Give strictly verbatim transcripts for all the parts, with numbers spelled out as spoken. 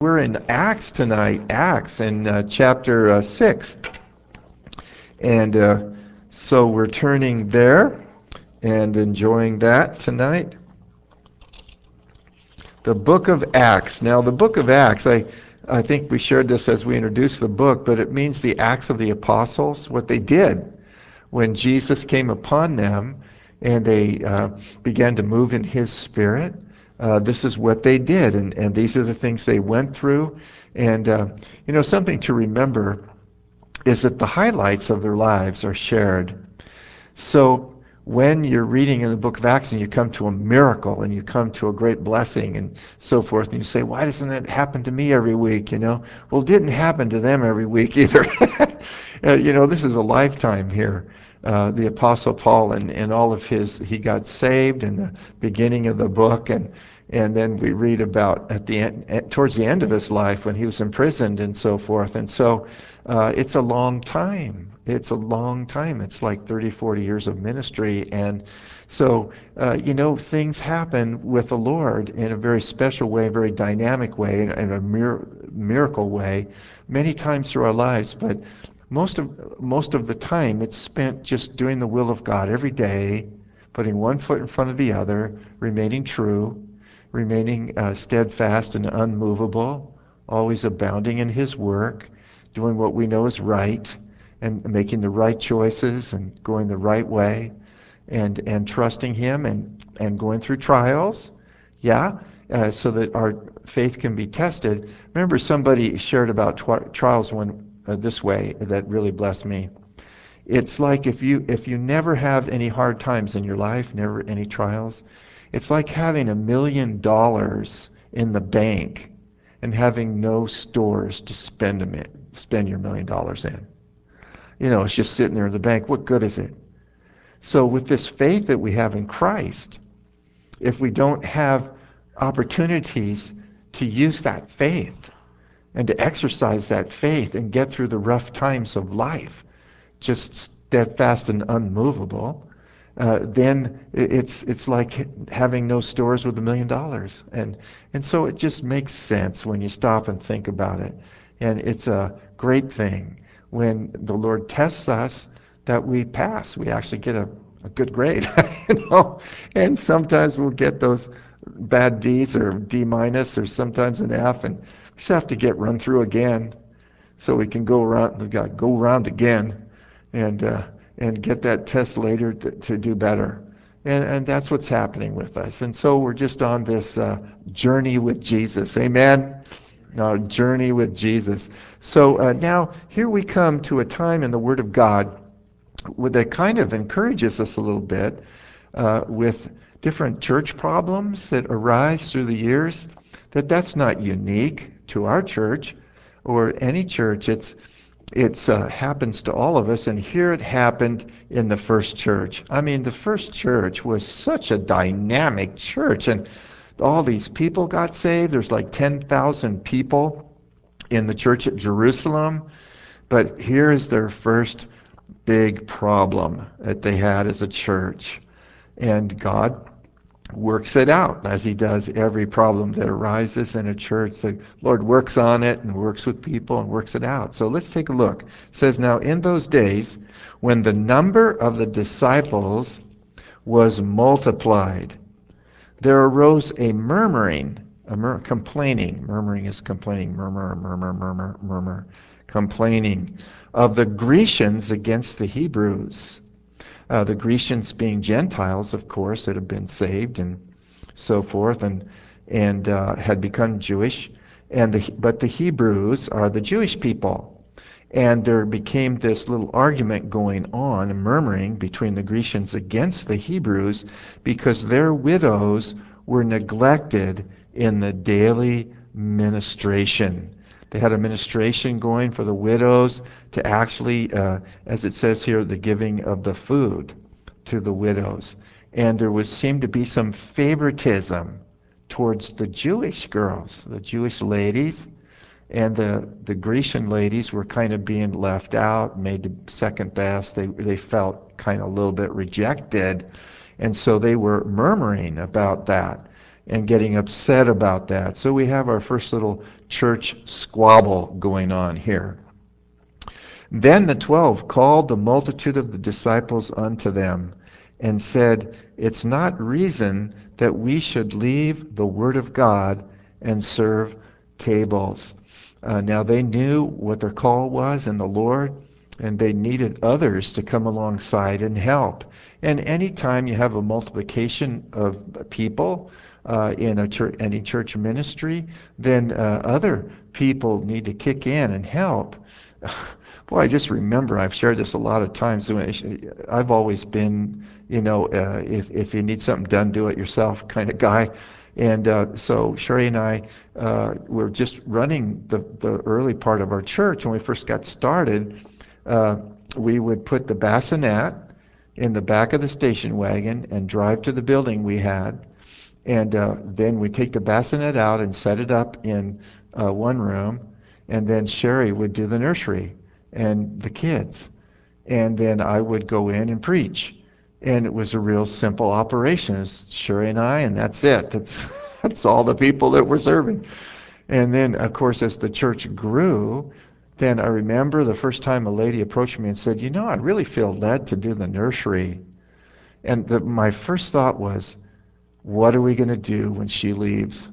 We're in Acts tonight, Acts in uh, chapter uh, six. And uh, so we're turning there and enjoying that tonight. The book of Acts. Now, the book of Acts, I, I think we shared this as we introduced the book, but it means the Acts of the Apostles, what they did when Jesus came upon them and they uh, began to move in his spirit. Uh, this is what they did, and, and these are the things they went through. And, uh, you know, something to remember is that the highlights of their lives are shared. So when you're reading in the book of Acts and you come to a miracle and you come to a great blessing and so forth, and you say, why doesn't that happen to me every week? You know, well, it didn't happen to them every week either. uh, you know, this is a lifetime here. Uh, the Apostle Paul and, and all of his, he got saved in the beginning of the book, and and then we read about at the end, towards the end of his life when he was imprisoned and so forth. And so uh, it's a long time. It's a long time. It's like thirty, forty years of ministry. And so, uh, you know, things happen with the Lord in a very special way, very dynamic way, in, in a mir- miracle way, many times through our lives. But most of most of the time, it's spent just doing the will of God every day, putting one foot in front of the other, remaining true, remaining uh, steadfast and unmovable, always abounding in his work, doing what we know is right, and making the right choices and going the right way, and and trusting him, and and going through trials, yeah, uh, so that our faith can be tested. Remember, somebody shared about twi- trials one uh, this way that really blessed me. It's like if you if you never have any hard times in your life, never any trials, it's like having a million dollars in the bank and having no stores to spend a mi- spend your million dollars in. You know, it's just sitting there in the bank. What good is it? So with this faith that we have in Christ, if we don't have opportunities to use that faith and to exercise that faith and get through the rough times of life, just steadfast and unmovable, uh, then it's it's like having no stores with a million dollars. And and so it just makes sense when you stop and think about it. And it's a great thing when the Lord tests us that we pass. We actually get a, a good grade, you know. And sometimes we'll get those bad D's or D minus or sometimes an F, and we just have to get run through again so we can go around. We got to go around again and uh, and get that test later to, to do better. And, and that's what's happening with us. And so we're just on this uh, journey with Jesus. Amen? Our journey with Jesus. So uh, now here we come to a time in the Word of God that kind of encourages us a little bit uh, with different church problems that arise through the years, that that's not unique to our church or any church. It's it's uh, happens to all of us, and here it happened in the first church. I mean, the first church was such a dynamic church, and all these people got saved. There's like ten thousand people in the church at Jerusalem, but here is their first big problem that they had as a church. And God works it out as he does every problem that arises in a church. The Lord works on it and works with people and works it out. So let's take a look. It says, now in those days, when the number of the disciples was multiplied, there arose a murmuring, a mur- complaining. Murmuring is complaining. Murmur, murmur, murmur, murmur. Complaining of the Grecians against the Hebrews. Uh, the Grecians being Gentiles, of course, that had been saved and so forth, and and uh, had become Jewish, and the, but the Hebrews are the Jewish people, and there became this little argument going on, murmuring between the Grecians against the Hebrews, because their widows were neglected in the daily ministration. They had a ministration going for the widows to actually, uh, as it says here, the giving of the food to the widows. And there was seemed to be some favoritism towards the Jewish girls, the Jewish ladies, and the, the Grecian ladies were kind of being left out, made to second best. They, they felt kind of a little bit rejected. And so they were murmuring about that. and getting upset about that. So we have our first little church squabble going on here. Then the twelve called the multitude of the disciples unto them, and said, It's not reason that we should leave the word of God and serve tables. Uh, now they knew what their call was in the Lord, and they needed others to come alongside and help. And anytime you have a multiplication of people uh, in a church, any church ministry, then uh, other people need to kick in and help. Boy, I just remember, I've shared this a lot of times. I've always been, you know, uh, if, if you need something done, do it yourself kind of guy. And uh, so Sherry and I uh, were just running the, the early part of our church. When we first got started, uh, we would put the bassinet in the back of the station wagon and drive to the building we had. And uh, then we take the bassinet out and set it up in uh, one room. And then Sherry would do the nursery and the kids. And then I would go in and preach. And it was a real simple operation. It's Sherry and I, and that's it. That's, that's all the people that we're serving. And then, of course, as the church grew, then I remember the first time a lady approached me and said, you know, I really feel led to do the nursery. And the, my first thought was, what are we going to do when she leaves?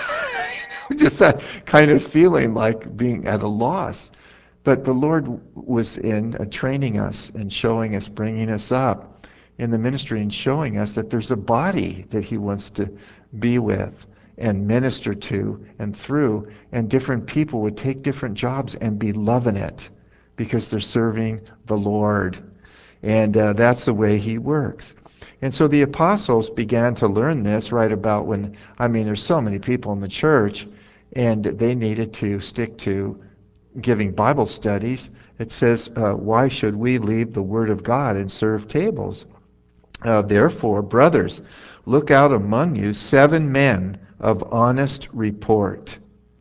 Just that kind of feeling like being at a loss. But the Lord was in uh, training us and showing us, bringing us up in the ministry and showing us that there's a body that he wants to be with and minister to and through, and different people would take different jobs and be loving it because they're serving the Lord. And uh, that's the way he works. And so the apostles began to learn this right about when, I mean, there's so many people in the church, and they needed to stick to giving Bible studies. It says, uh, why should we leave the Word of God and serve tables? Uh, Therefore, brothers, look out among you seven men of honest report,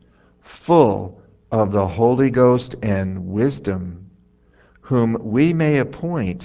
full of the Holy Ghost and wisdom, whom we may appoint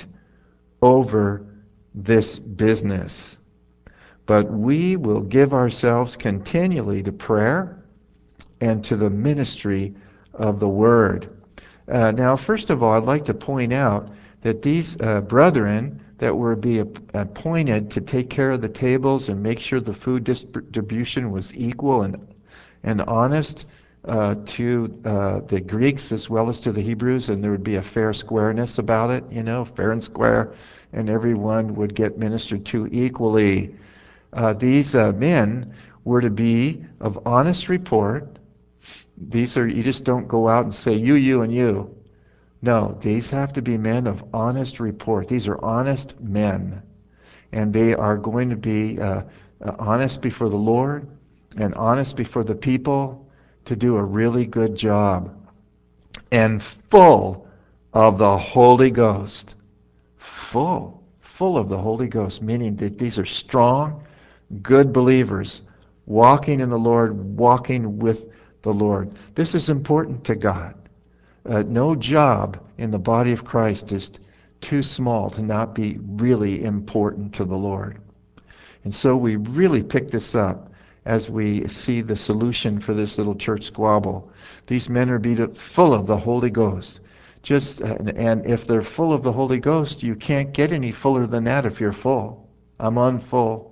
over this business. But we will give ourselves continually to prayer and to the ministry of the word. Uh, now, first of all, I'd like to point out that these uh, brethren that were be appointed to take care of the tables and make sure the food distribution was equal and and honest uh, to uh, the Greeks as well as to the Hebrews, and there would be a fair squareness about it, you know, fair and square, and everyone would get ministered to equally. Uh, these uh, men were to be of honest report. These are, you just don't go out and say you, you, and you. No, these have to be men of honest report. These are honest men, and they are going to be uh, uh, honest before the Lord and honest before the people to do a really good job, and full of the Holy Ghost. Full, full of the Holy Ghost, meaning that these are strong, good believers, walking in the Lord, walking with the Lord. This is important to God. Uh, no job in the body of Christ is too small to not be really important to the Lord. And so we really pick this up as we see the solution for this little church squabble. These men are be full of the Holy Ghost. Just uh, and if they're full of the Holy Ghost, you can't get any fuller than that if you're full. I'm unfull.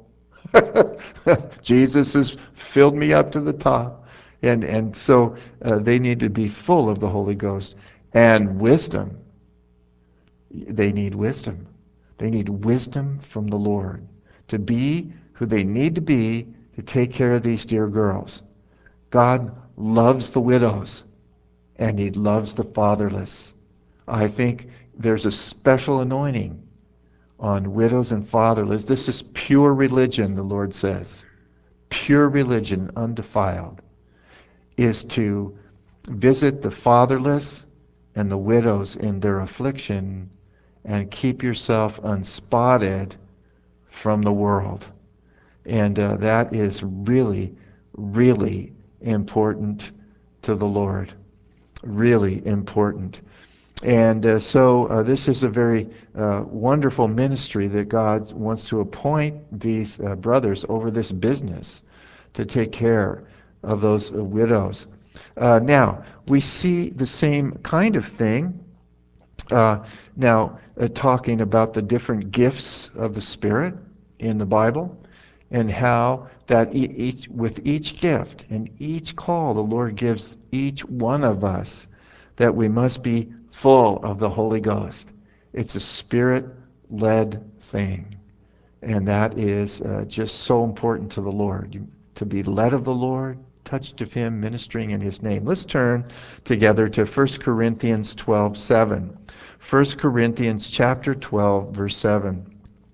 Jesus has filled me up to the top. And and so uh, they need to be full of the Holy Ghost and wisdom. They need wisdom. They need wisdom from the Lord to be who they need to be to take care of these dear girls. God loves the widows, and he loves the fatherless. I think there's a special anointing on widows and fatherless. This is pure religion, the Lord says. Pure religion, undefiled, is to visit the fatherless and the widows in their affliction and keep yourself unspotted from the world. And uh, that is really, really important to the Lord. Really important. And uh, so uh, this is a very uh, wonderful ministry that God wants to appoint these uh, brothers over this business. to take care of those uh, widows. Uh, now, we see the same kind of thing uh, now uh, talking about the different gifts of the Spirit in the Bible, and how that e- each with each gift and each call the Lord gives each one of us, that we must be full of the Holy Ghost. It's a Spirit-led thing. And that is uh, just so important to the Lord, you, to be led of the Lord, touched of Him, ministering in His name. Let's turn together to First Corinthians twelve seven. First Corinthians chapter twelve, verse seven.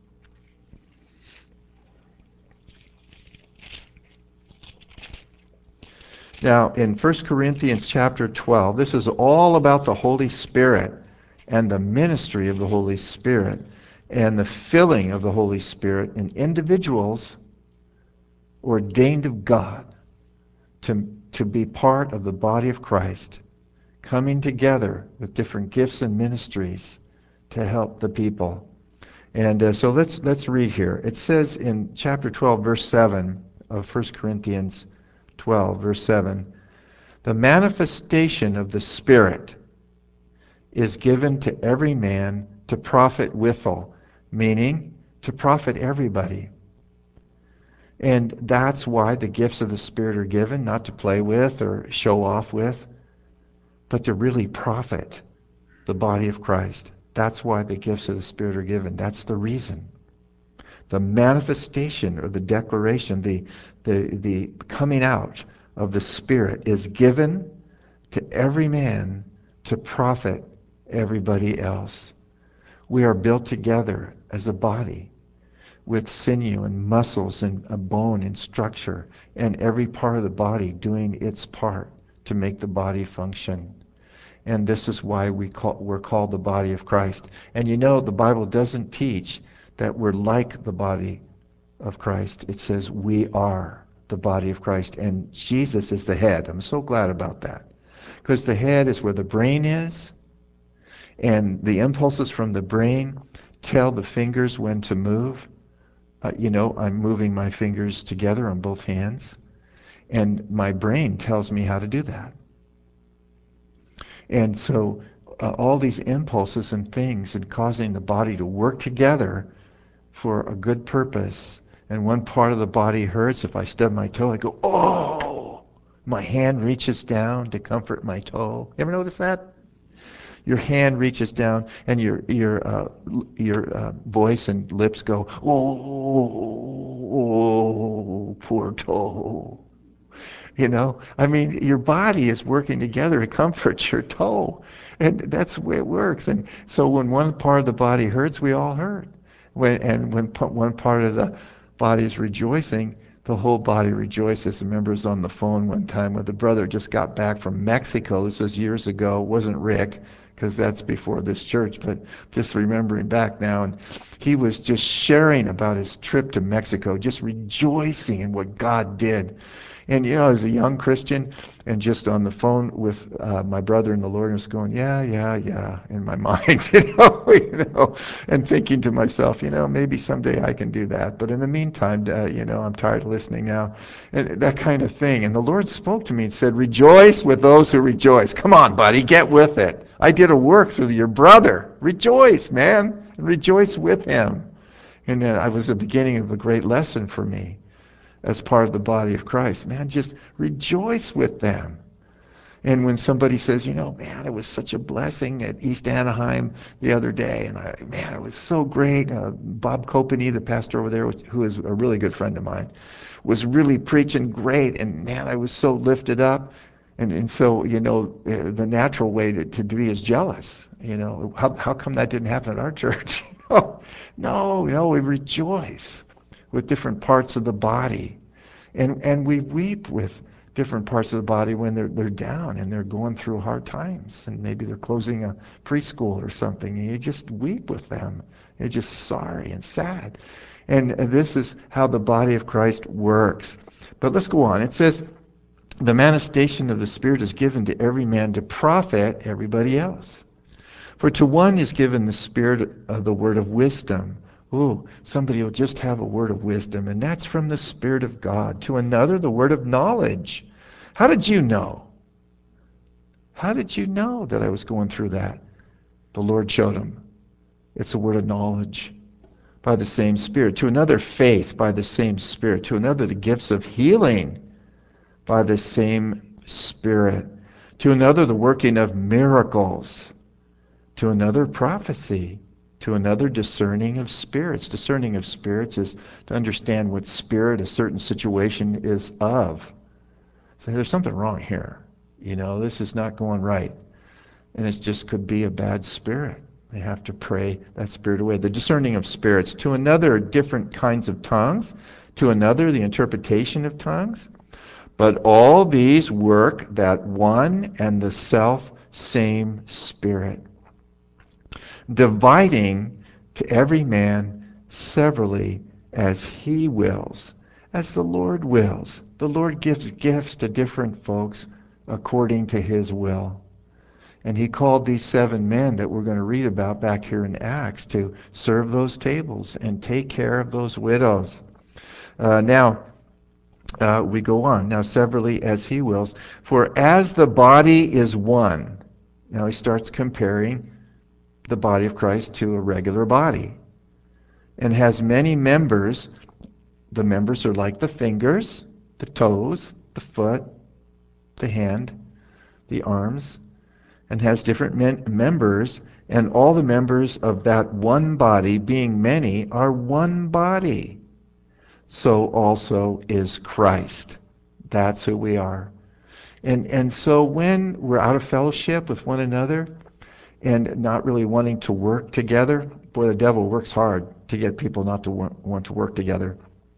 Now, in First Corinthians chapter twelve, this is all about the Holy Spirit and the ministry of the Holy Spirit and the filling of the Holy Spirit in individuals ordained of God to, to be part of the body of Christ, coming together with different gifts and ministries to help the people. And uh, so let's let's read here. It says in chapter twelve, verse seven of First Corinthians twelve, verse seven, the manifestation of the Spirit is given to every man to profit withal, meaning to profit everybody. And that's why the gifts of the Spirit are given, not to play with or show off with, but to really profit the body of Christ. That's why the gifts of the Spirit are given. That's the reason. The manifestation or the declaration, the, the, the coming out of the Spirit is given to every man to profit everybody else. We are built together as a body with sinew and muscles and a bone and structure, and every part of the body doing its part to make the body function. And this is why we call, we're called the body of Christ. And you know, the Bible doesn't teach that we're like the body of Christ. It says we are the body of Christ, and Jesus is the head. I'm so glad about that. Because the head is where the brain is, and the impulses from the brain tell the fingers when to move. Uh, you know, I'm moving my fingers together on both hands, and my brain tells me how to do that. And so uh, all these impulses and things and causing the body to work together for a good purpose. And one part of the body hurts. If I stub my toe, I go, oh! My hand reaches down to comfort my toe. You ever notice that? Your hand reaches down, and your your uh, your uh, voice and lips go, oh, oh, poor toe. You know, I mean, your body is working together to comfort your toe, and that's the way it works. And so, when one part of the body hurts, we all hurt. When and when p- one part of the body is rejoicing, the whole body rejoices. I remember I was on the phone one time with a brother just got back from Mexico. This was years ago. It wasn't Rick, because that's before this church, but just remembering back now. And he was just sharing about his trip to Mexico, just rejoicing in what God did. And, you know, as a young Christian, and just on the phone with uh, my brother in the Lord, and was going, yeah, yeah, yeah, in my mind, you know, you know, and thinking to myself, you know, maybe someday I can do that. But in the meantime, uh, you know, I'm tired of listening now, and that kind of thing. And the Lord spoke to me and said, rejoice with those who rejoice. Come on, buddy, get with it. I did a work through your brother. Rejoice, man, and rejoice with him. And then I was the beginning of a great lesson for me as part of the body of Christ. Man, just rejoice with them. And when somebody says, you know, man, it was such a blessing at East Anaheim the other day, and I, man, it was so great. Uh, Bob Kopeny, the pastor over there, who is a really good friend of mine, was really preaching great, and man, I was so lifted up. And, and so, you know, uh, the natural way to, to be is jealous. You know, how, how come that didn't happen at our church? no, no, no, we rejoice with different parts of the body. And and we weep with different parts of the body when they're they're down and they're going through hard times, and maybe they're closing a preschool or something, and you just weep with them. You're just sorry and sad. And this is how the body of Christ works. But let's go on. It says, the manifestation of the Spirit is given to every man to profit everybody else. For to one is given the Spirit of the word of wisdom Ooh, somebody will just have a word of wisdom, and that's from the Spirit of God. To another, the word of knowledge. How did you know? How did you know that I was going through that? The Lord showed him. It's a word of knowledge by the same Spirit. To another, faith by the same Spirit. To another, the gifts of healing by the same Spirit. To another, the working of miracles. To another, prophecy. To another, discerning of spirits. Discerning of spirits is to understand what spirit a certain situation is of. So there's something wrong here. You know, this is not going right. And it just could be a bad spirit. They have to pray that spirit away. The discerning of spirits. To another, different kinds of tongues. To another, the interpretation of tongues. But all these work that one and the self same Spirit, dividing to every man severally as he wills, as the Lord wills. The Lord gives gifts to different folks according to his will. And he called these seven men that we're going to read about back here in Acts to serve those tables and take care of those widows. Uh, now, uh, we go on. Now, severally as he wills. For as the body is one. Now he starts comparing the body of Christ to a regular body. And has many members. The members are like the fingers, the toes, the foot, the hand, the arms, and has different men- members, and all the members of that one body, being many, are one body. So also is Christ. That's who we are. And and so when we're out of fellowship with one another and not really wanting to work together, boy, the devil works hard to get people not to want, want to work together,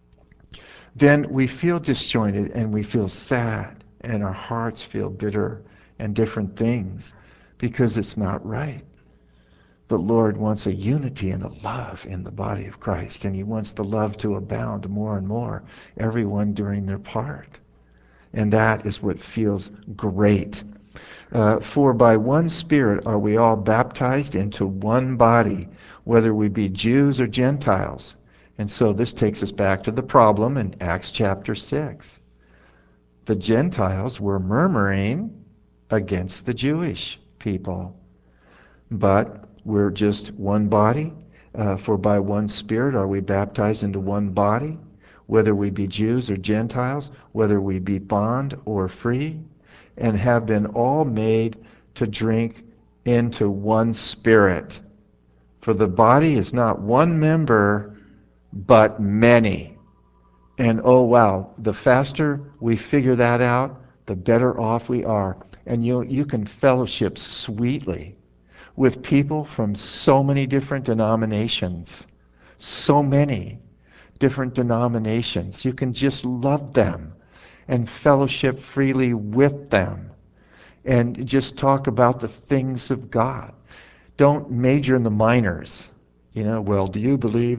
then we feel disjointed and we feel sad and our hearts feel bitter and different things because it's not right. The Lord wants a unity and a love in the body of Christ, and he wants the love to abound more and more, everyone doing their part. And that is what feels great. Uh, For by one Spirit are we all baptized into one body, whether we be Jews or Gentiles. And so this takes us back to the problem in Acts chapter six. The Gentiles were murmuring against the Jewish people. But we're just one body. Uh, for by one Spirit are we baptized into one body, whether we be Jews or Gentiles, whether we be bond or free, and have been all made to drink into one Spirit. For the body is not one member, but many. And oh wow, the faster we figure that out, the better off we are. And you you can fellowship sweetly with people from so many different denominations. So many different denominations. You can just love them and fellowship freely with them and just talk about the things of God. Don't major in the minors. You know, well, do you believe?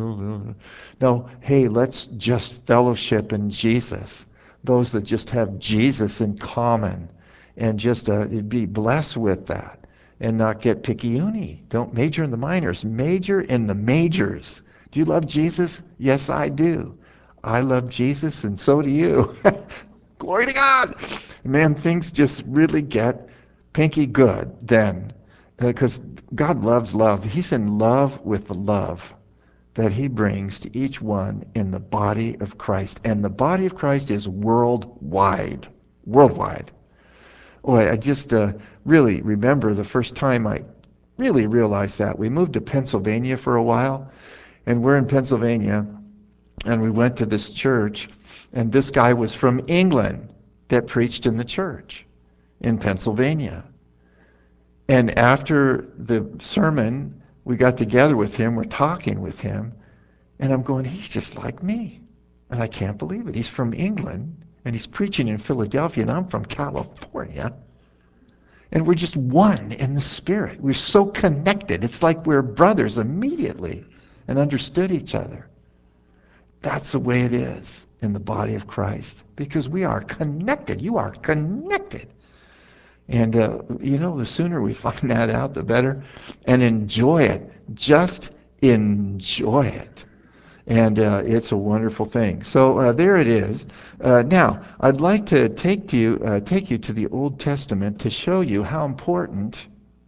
No, hey, let's just fellowship in Jesus. Those that just have Jesus in common and just uh, be blessed with that and not get picayune. Don't major in the minors. Major in the majors. Do you love Jesus? Yes, I do. I love Jesus, and so do you. Glory to God. Man, things just really get pinky good then. Because God loves love. He's in love with the love that he brings to each one in the body of Christ. And the body of Christ is worldwide. Worldwide. Boy, I just uh, really remember the first time I really realized that. We moved to Pennsylvania for a while, and we're in Pennsylvania, and we went to this church, and this guy was from England that preached in the church in Pennsylvania. And after the sermon, we got together with him, we're talking with him, and I'm going, he's just like me. And I can't believe it. He's from England, and he's preaching in Philadelphia, and I'm from California. And we're just one in the Spirit. We're so connected. It's like we're brothers immediately and understood each other. That's the way it is in the body of Christ, because we are connected. You are connected. And, uh, you know, the sooner we find that out, the better. And enjoy it just enjoy it. And uh, it's a wonderful thing. So uh, there it is. Uh, now, I'd like to take to you, uh, take you to the Old Testament to show you how important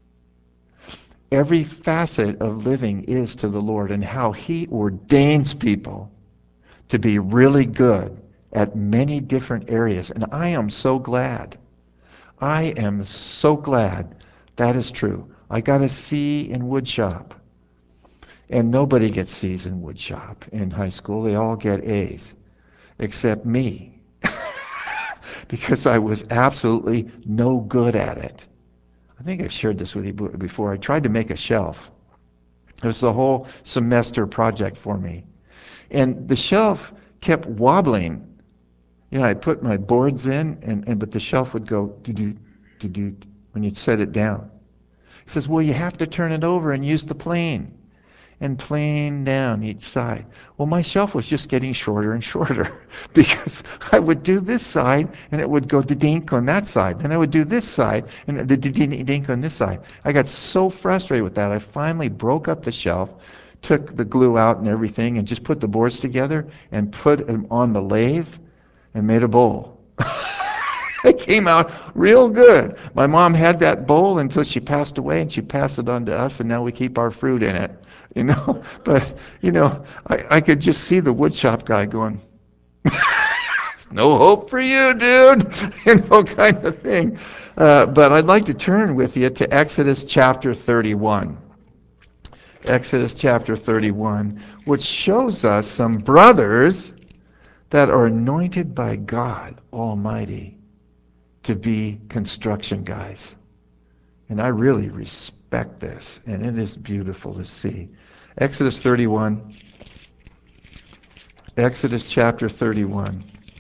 every facet of living is to the Lord and how He ordains people to be really good at many different areas. And I am so glad. I am so glad that is true. I got a C in woodshop. And nobody gets C's in woodshop in high school. They all get A's, except me. Because I was absolutely no good at it. I think I've shared this with you before. I tried to make a shelf. It was the whole semester project for me. And the shelf kept wobbling. You know, I put my boards in, and, and but the shelf would go do-do, do-do, when you'd set it down. He says, well, you have to turn it over and use the plane. And plane down each side. Well, my shelf was just getting shorter and shorter because I would do this side and it would go the dink on that side. Then I would do this side and the dink on this side. I got so frustrated with that, I finally broke up the shelf, took the glue out and everything, and just put the boards together and put them on the lathe and made a bowl. It came out real good. My mom had that bowl until she passed away, and she passed it on to us, and now we keep our fruit in it. You know, but you know, I, I could just see the woodshop guy going, "No hope for you, dude," you know, kind of thing. Uh, but I'd like to turn with you to Exodus chapter thirty-one. Exodus chapter thirty-one, which shows us some brothers that are anointed by God Almighty to be construction guys. And I really respect this, and it is beautiful to see. Exodus thirty-one. Exodus chapter thirty-one.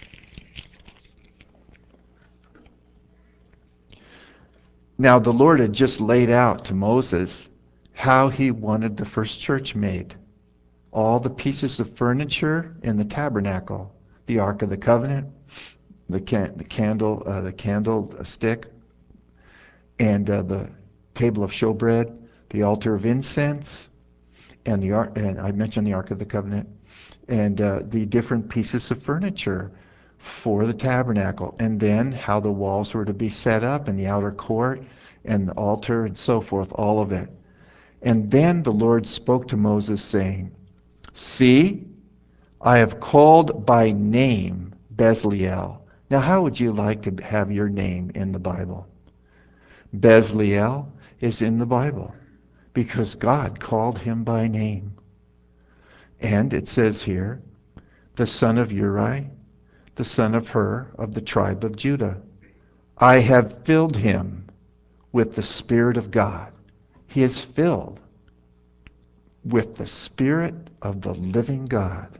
Now the Lord had just laid out to Moses how he wanted the first church made. All the pieces of furniture in the tabernacle, the Ark of the Covenant, the, can- the candle, uh, the candle stick, and uh, the table of showbread, the altar of incense, and the ark. And I mentioned the Ark of the Covenant, and uh, the different pieces of furniture for the tabernacle, and then how the walls were to be set up in the outer court, and the altar, and so forth, all of it. And then the Lord spoke to Moses, saying, "See, I have called by name Bezaleel." Now, how would you like to have your name in the Bible? Bezaleel is in the Bible because God called him by name. And it says here, the son of Uri, the son of Hur, of the tribe of Judah. I have filled him with the Spirit of God. He is filled with the Spirit of the living God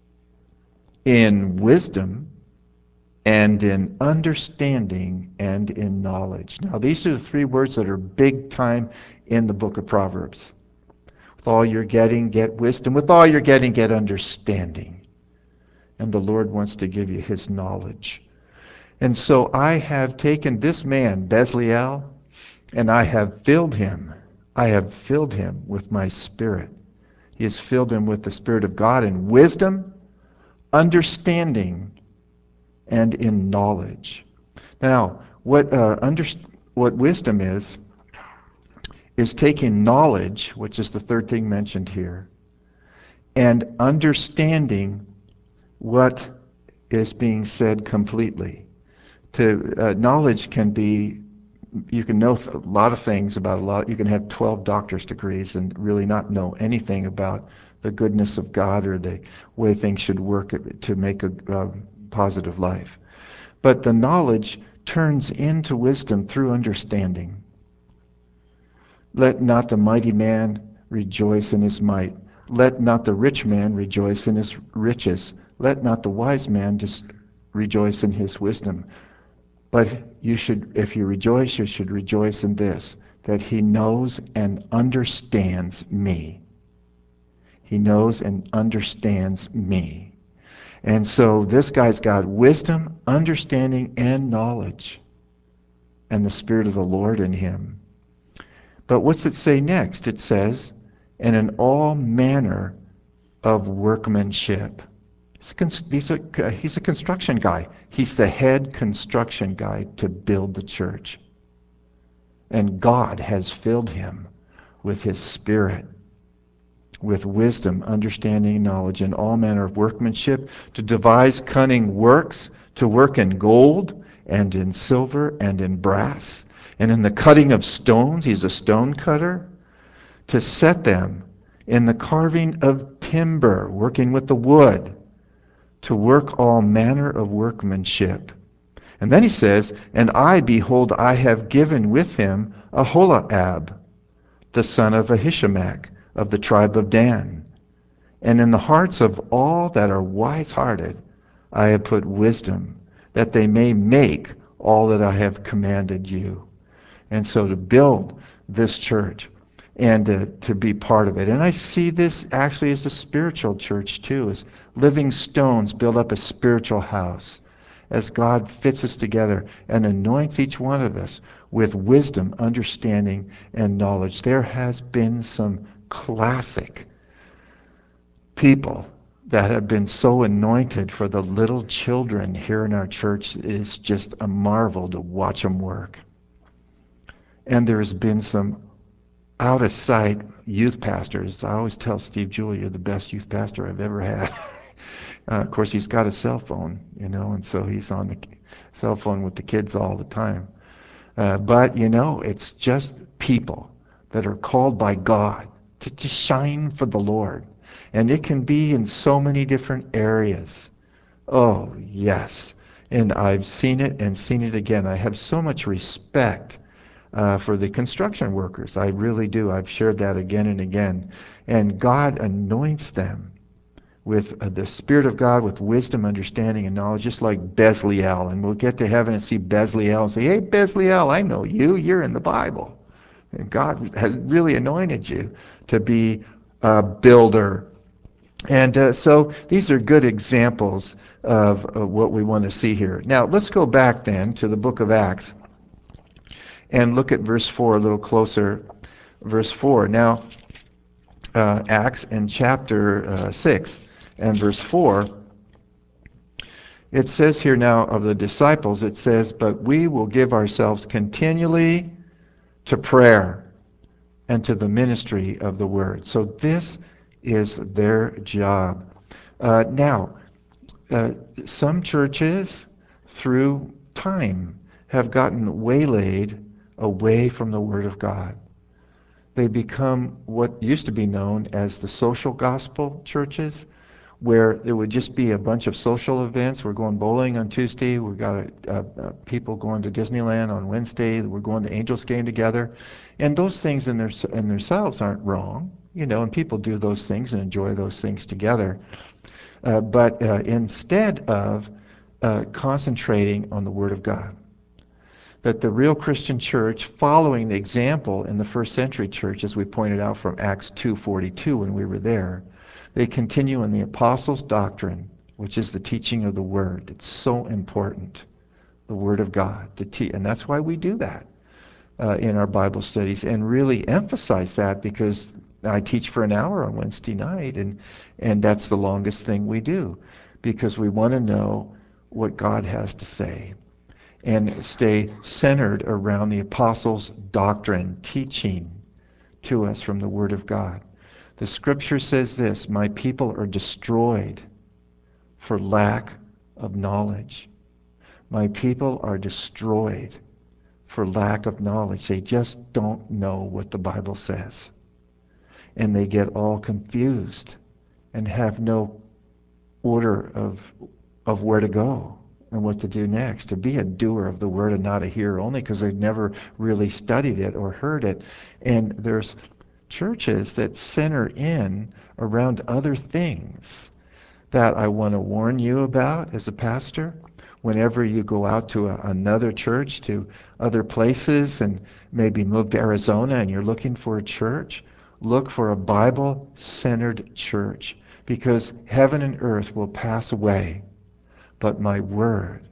in wisdom and in understanding and in knowledge. Now, these are the three words that are big time in the book of Proverbs. With all you're getting, get wisdom. With all you're getting, get understanding. And the Lord wants to give you his knowledge. And so I have taken this man, Bezaleel, and I have filled him. I have filled him with my Spirit. He has filled him with the Spirit of God in wisdom, understanding, and in knowledge. Now, what uh, under, what wisdom is, is taking knowledge, which is the third thing mentioned here, and understanding what is being said completely. To uh, knowledge can be, you can know a lot of things about a lot. You can have twelve doctor's degrees and really not know anything about the goodness of God or the way things should work to make a uh, positive life. But the knowledge turns into wisdom through understanding. Let not the mighty man rejoice in his might. Let not the rich man rejoice in his riches. Let not the wise man just rejoice in his wisdom. But you should, if you rejoice, you should rejoice in this, that he knows and understands me. He knows and understands me. And so this guy's got wisdom, understanding, and knowledge, and the Spirit of the Lord in him. But what's it say next? It says, and in all manner of workmanship. He's a, he's, a, he's a construction guy. He's the head construction guy to build the church. And God has filled him with his Spirit, with wisdom, understanding, knowledge, and all manner of workmanship, to devise cunning works, to work in gold, and in silver, and in brass, and in the cutting of stones. He's a stone cutter. To set them in the carving of timber, working with the wood, to work all manner of workmanship. And then he says, and I, behold, I have given with him Aholiab, the son of Ahishamach, of the tribe of Dan. And in the hearts of all that are wise-hearted, I have put wisdom, that they may make all that I have commanded you. And so to build this church and to, to be part of it. And I see this actually as a spiritual church too, as living stones build up a spiritual house, as God fits us together and anoints each one of us with wisdom, understanding, and knowledge. There has been some classic people that have been so anointed for the little children here in our church. It is just a marvel to watch them work. And there's been some out of sight youth pastors. I always tell Steve Jewell, you're the best youth pastor I've ever had. uh, of course, he's got a cell phone, you know, and so he's on the cell phone with the kids all the time. Uh, but, you know, it's just people that are called by God to, to shine for the Lord. And it can be in so many different areas. Oh, yes. And I've seen it and seen it again. I have so much respect uh, for the construction workers. I really do. I've shared that again and again. And God anoints them with uh, the Spirit of God, with wisdom, understanding, and knowledge, just like Bezalel. And we'll get to heaven and see Bezalel and say, hey, Bezalel, I know you. You're in the Bible. And God has really anointed you to be a builder. And uh, so these are good examples of uh, what we want to see here. Now, let's go back then to the book of Acts and look at verse four a little closer. Verse four. Now, uh, Acts in chapter uh, six and verse four, it says here now of the disciples, it says, but we will give ourselves continually to prayer and to the ministry of the word. So this is their job. Uh, now, uh, some churches, through time, have gotten waylaid away from the Word of God. They become what used to be known as the social gospel churches, where there would just be a bunch of social events. We're going bowling on Tuesday. We've got a, a, a people going to Disneyland on Wednesday. We're going to Angels game together. And those things in, their, in themselves aren't wrong, you know, and people do those things and enjoy those things together. Uh, but uh, instead of uh, concentrating on the Word of God, that the real Christian church, following the example in the first century church, as we pointed out from Acts two forty-two when we were there, they continue in the apostles' doctrine, which is the teaching of the Word. It's so important, the Word of God. The te- and that's why we do that uh, in our Bible studies, and really emphasize that, because I teach for an hour on Wednesday night, and, and that's the longest thing we do, because we want to know what God has to say and stay centered around the apostles' doctrine, teaching to us from the Word of God. The scripture says this, my people are destroyed for lack of knowledge. My people are destroyed for lack of knowledge. They just don't know what the Bible says. And they get all confused and have no order of, of where to go and what to do next. To be a doer of the word and not a hearer only, because they've never really studied it or heard it. And there's churches that center in around other things that I want to warn you about as a pastor. Whenever you go out to a, another church, to other places, and maybe move to Arizona and you're looking for a church, look for a Bible-centered church, because heaven and earth will pass away, but my word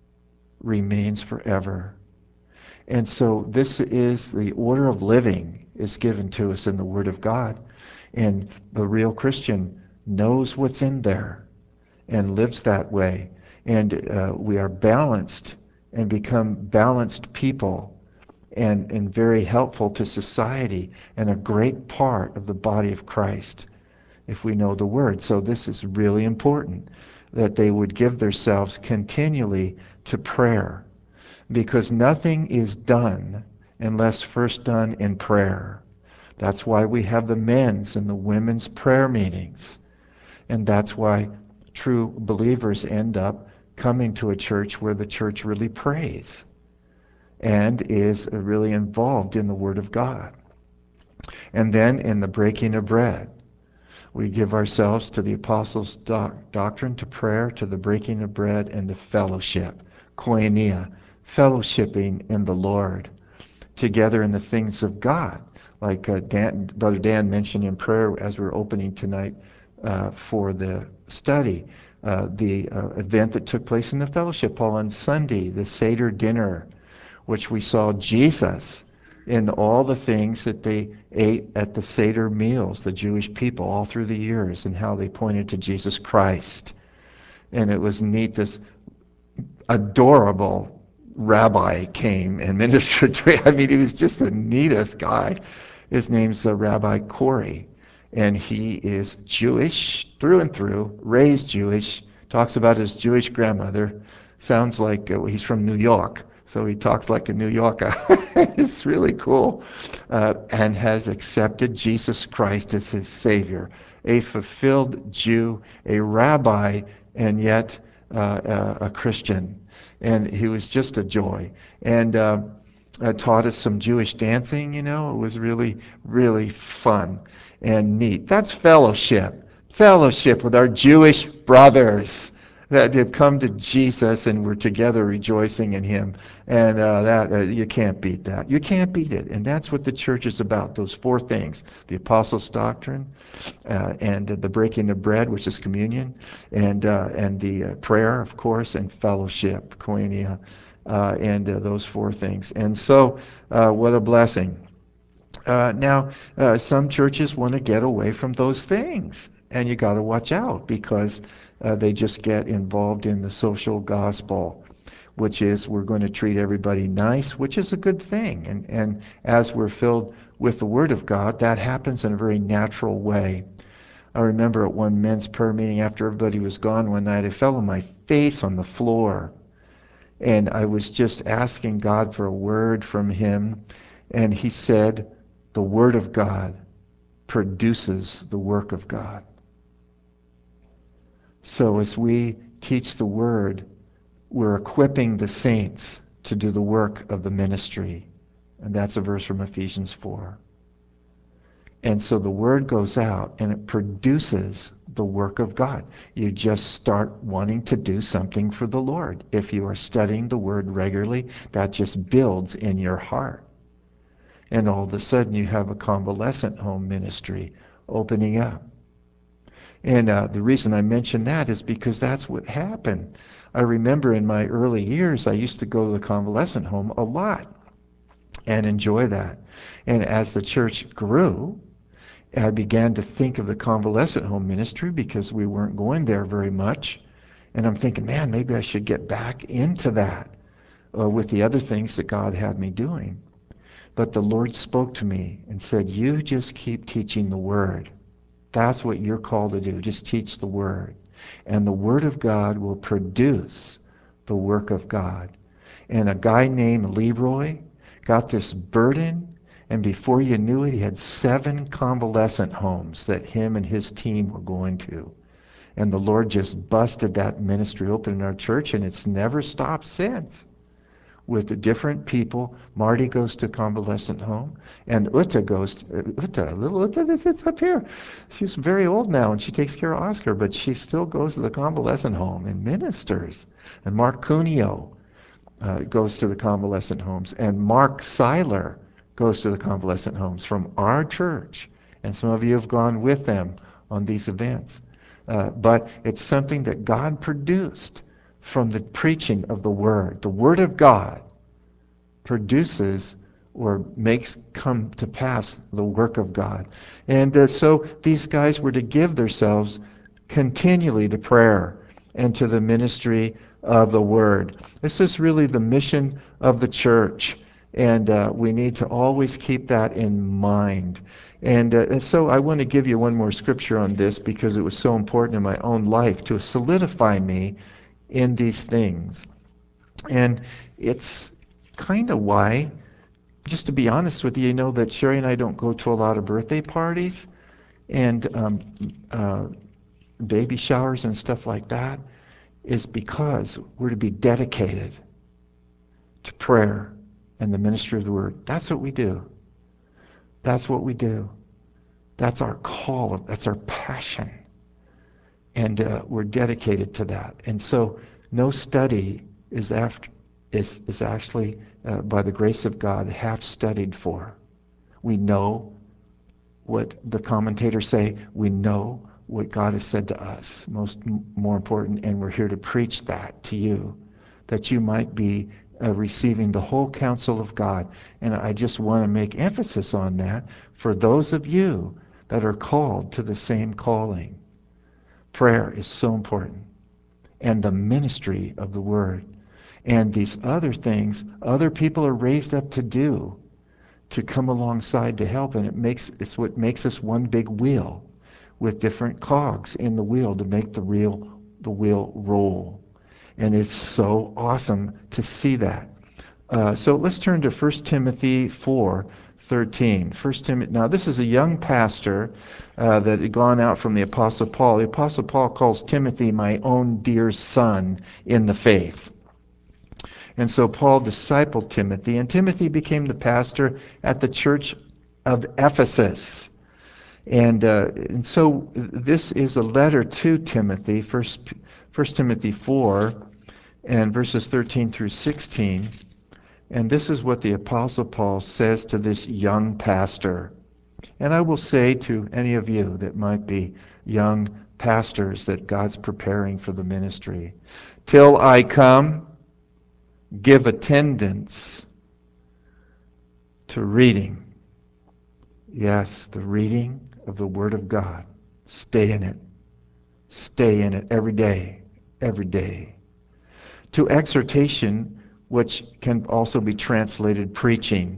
remains forever. And so this is the order of living is given to us in the Word of God. And the real Christian knows what's in there and lives that way. And uh, we are balanced and become balanced people and, and very helpful to society and a great part of the body of Christ if we know the Word. So this is really important, that they would give themselves continually to prayer, because nothing is done unless first done in prayer. That's why we have the men's and the women's prayer meetings. And that's why true believers end up coming to a church where the church really prays and is really involved in the Word of God. And then in the breaking of bread, we give ourselves to the apostles' doc- doctrine, to prayer, to the breaking of bread, and to fellowship, koinonia, fellowshipping in the Lord, together in the things of God. Like uh, Dan, Brother Dan mentioned in prayer as we we're opening tonight uh, for the study, uh, the uh, event that took place in the fellowship hall on Sunday, the Seder dinner, which we saw Jesus in all the things that they ate at the Seder meals, the Jewish people, all through the years, and how they pointed to Jesus Christ. And it was neat, this adorable rabbi came and ministered to me. I mean, he was just the neatest guy. His name's uh, Rabbi Corey, and he is Jewish through and through, raised Jewish, talks about his Jewish grandmother. Sounds like uh, he's from New York, so he talks like a New Yorker. It's really cool. Uh, and has accepted Jesus Christ as his Savior, a fulfilled Jew, a rabbi, and yet uh, uh, a Christian. And he was just a joy. And uh, uh, taught us some Jewish dancing, you know. It was really, really fun and neat. That's fellowship. Fellowship with our Jewish brothers that have come to Jesus and we're together rejoicing in him. And uh, that uh, you can't beat that. You can't beat it. And that's what the church is about, those four things. The apostles' doctrine, uh, and the breaking of bread, which is communion, and uh, and the uh, prayer, of course, and fellowship, koinonia, uh, and uh, those four things. And so, uh, what a blessing. Uh, now, uh, some churches want to get away from those things, and you got to watch out because uh, they just get involved in the social gospel, which is we're going to treat everybody nice, which is a good thing. And, and as we're filled with the Word of God, that happens in a very natural way. I remember at one men's prayer meeting after everybody was gone one night, I fell on my face on the floor. And I was just asking God for a word from him. And he said, the Word of God produces the work of God. So as we teach the Word, we're equipping the saints to do the work of the ministry. And that's a verse from Ephesians four. And so the Word goes out and it produces the work of God. You just start wanting to do something for the Lord. If you are studying the Word regularly, that just builds in your heart. And all of a sudden you have a convalescent home ministry opening up. And uh, the reason I mention that is because that's what happened. I remember in my early years, I used to go to the convalescent home a lot and enjoy that. And as the church grew, I began to think of the convalescent home ministry because we weren't going there very much. And I'm thinking, man, maybe I should get back into that uh, with the other things that God had me doing. But the Lord spoke to me and said, you just keep teaching the Word. That's what you're called to do. Just teach the Word. And the Word of God will produce the work of God. And a guy named Leroy got this burden, and before you knew it, he had seven convalescent homes that him and his team were going to. And the Lord just busted that ministry open in our church, and it's never stopped since. With the different people, Marty goes to convalescent home, and Uta goes, to, Uta, little Uta that's up here. She's very old now, and she takes care of Oscar, but she still goes to the convalescent home and ministers. And Mark Cuneo uh, goes to the convalescent homes, and Mark Seiler goes to the convalescent homes from our church. And some of you have gone with them on these events. Uh, but it's something that God produced from the preaching of the Word. The Word of God produces or makes come to pass the work of God. And uh, so these guys were to give themselves continually to prayer and to the ministry of the Word. This is really the mission of the church, and uh, we need to always keep that in mind. And, uh, and so I want to give you one more scripture on this because it was so important in my own life to solidify me in these things. And it's kind of why, just to be honest with you, you know that Sherry and I don't go to a lot of birthday parties and um, uh, baby showers and stuff like that, is because we're to be dedicated to prayer and the ministry of the Word. That's what we do. That's what we do. That's our call. That's our passion. And uh, we're dedicated to that. And so no study is after is, is actually, uh, by the grace of God, half studied for. We know what the commentators say. We know what God has said to us, most more important, and we're here to preach that to you, that you might be uh, receiving the whole counsel of God. And I just want to make emphasis on that for those of you that are called to the same calling. Prayer is so important, and the ministry of the Word. And these other things, other people are raised up to do, to come alongside to help, and it makes it's what makes us one big wheel with different cogs in the wheel to make the real the wheel roll. And it's so awesome to see that. Uh, so let's turn to First Timothy four thirteen. First Timothy. Now this is a young pastor uh, that had gone out from the Apostle Paul. The Apostle Paul calls Timothy my own dear son in the faith. And so Paul discipled Timothy, and Timothy became the pastor at the church of Ephesus. And, uh, and so this is a letter to Timothy, First, First Timothy four, and verses thirteen through sixteen. And this is what the Apostle Paul says to this young pastor. And I will say to any of you that might be young pastors that God's preparing for the ministry, till I come, give attendance to reading. Yes, the reading of the Word of God. Stay in it. Stay in it every day. Every day. To exhortation, which can also be translated preaching.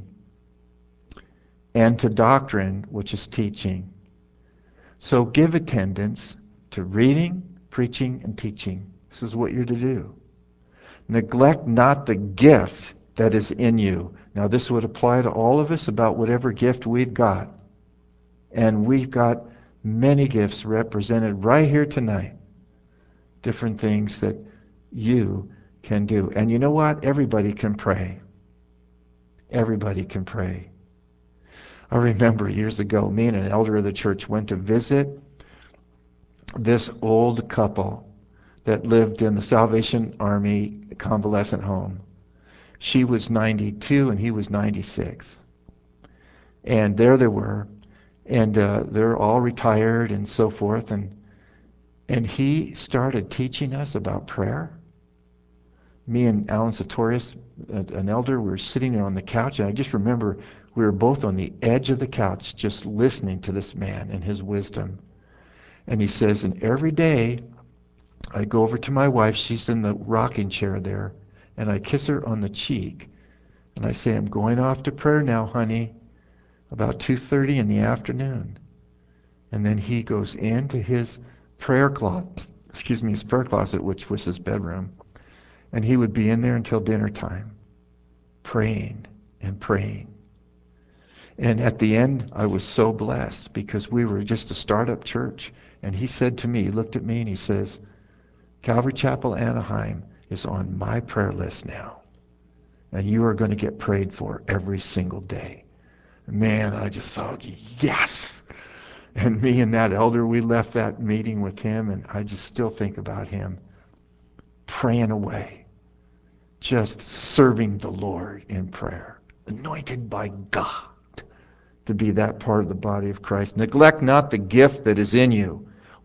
And to doctrine, which is teaching. So give attendance to reading, preaching, and teaching. This is what you're to do. Neglect not the gift that is in you. Now this would apply to all of us about whatever gift we've got. And we've got many gifts represented right here tonight. Different things that you can do. And you know what? Everybody can pray. Everybody can pray. I remember years ago, me and an elder of the church went to visit this old couple that lived in the Salvation Army convalescent home. She was ninety-two and he was ninety-six. And there they were. And uh, they're all retired and so forth. And, and he started teaching us about prayer. Me and Alan Sartorius, an elder, we were sitting there on the couch. And I just remember we were both on the edge of the couch just listening to this man and his wisdom. And he says, and every day I go over to my wife, she's in the rocking chair there, and I kiss her on the cheek. And I say, I'm going off to prayer now, honey, about two thirty in the afternoon. And then he goes into his prayer closet, excuse me, his prayer closet, which was his bedroom. And he would be in there until dinner time, praying and praying. And at the end, I was so blessed because we were just a startup church. And he said to me, he looked at me and he says, Calvary Chapel Anaheim is on my prayer list now. And you are going to get prayed for every single day. Man, I just thought, yes! And me and that elder, we left that meeting with him, and I just still think about him praying away, just serving the Lord in prayer, anointed by God to be that part of the body of Christ. Neglect not the gift that is in you.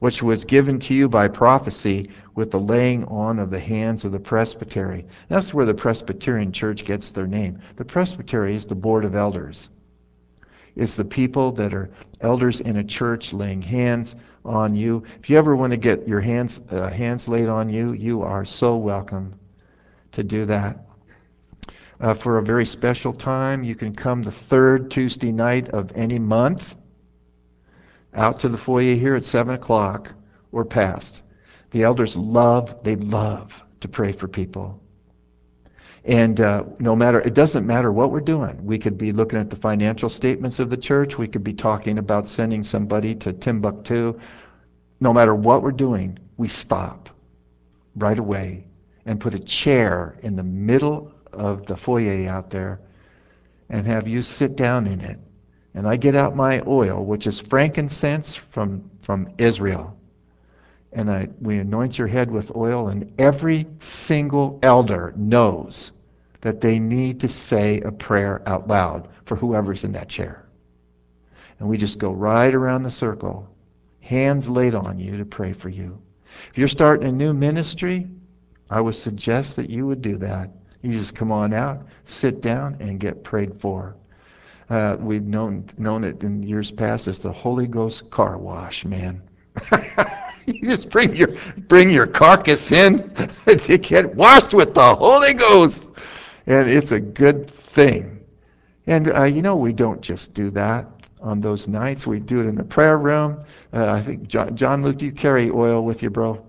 which was given to you by prophecy with the laying on of the hands of the presbytery. That's where the Presbyterian Church gets their name. The presbytery is the board of elders. It's the people that are elders in a church laying hands on you. If you ever want to get your hands uh, hands laid on you, you are so welcome to do that. Uh, for a very special time, you can come the third Tuesday night of any month out to the foyer here at seven o'clock or past. The elders love, they love to pray for people. And uh, no matter, it doesn't matter what we're doing. We could be looking at the financial statements of the church. We could be talking about sending somebody to Timbuktu. No matter what we're doing, we stop right away and put a chair in the middle of the foyer out there and have you sit down in it. And I get out my oil, which is frankincense from, from Israel. And I, we anoint your head with oil, and every single elder knows that they need to say a prayer out loud for whoever's in that chair. And we just go right around the circle, hands laid on you to pray for you. If you're starting a new ministry, I would suggest that you would do that. You just come on out, sit down, and get prayed for. Uh, we've known known it in years past as the Holy Ghost car wash, man. You just bring your bring your carcass in to get washed with the Holy Ghost, and it's a good thing. And uh, you know, we don't just do that on those nights. We do it in the prayer room. Uh, I think John, John Luke, do you carry oil with you, bro?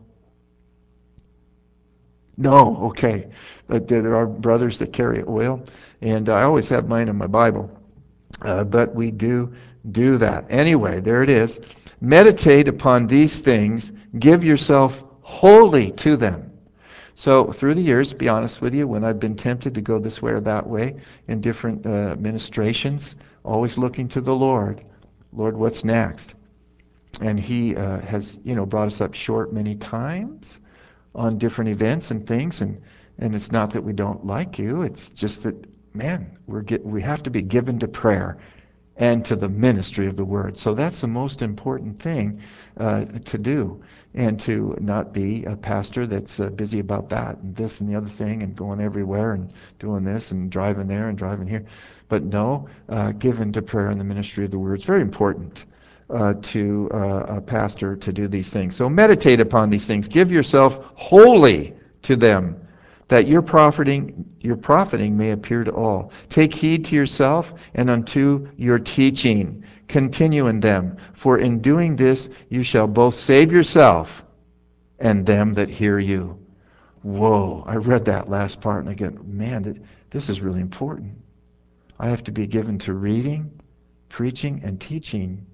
No, okay. But there are brothers that carry oil, and I always have mine in my Bible. Uh, but we do do that. Anyway, there it is. Meditate upon these things. Give yourself wholly to them. So through the years, to be honest with you, when I've been tempted to go this way or that way in different uh, ministrations, always looking to the Lord. Lord, what's next? And he uh, has, you know, brought us up short many times on different events and things. And, and it's not that we don't like you. It's just that, man, we're get, we have to be given to prayer and to the ministry of the word. So that's the most important thing uh, to do, and to not be a pastor that's uh, busy about that and this and the other thing and going everywhere and doing this and driving there and driving here. But no, uh, given to prayer and the ministry of the word. It's very important uh, to uh, a pastor to do these things. So meditate upon these things. Give yourself wholly to them, that your profiting your profiting may appear to all. Take heed to yourself and unto your teaching. Continue in them, for in doing this you shall both save yourself and them that hear you. Whoa, I read that last part and I get, man, this is really important. I have to be given to reading, preaching, and teaching.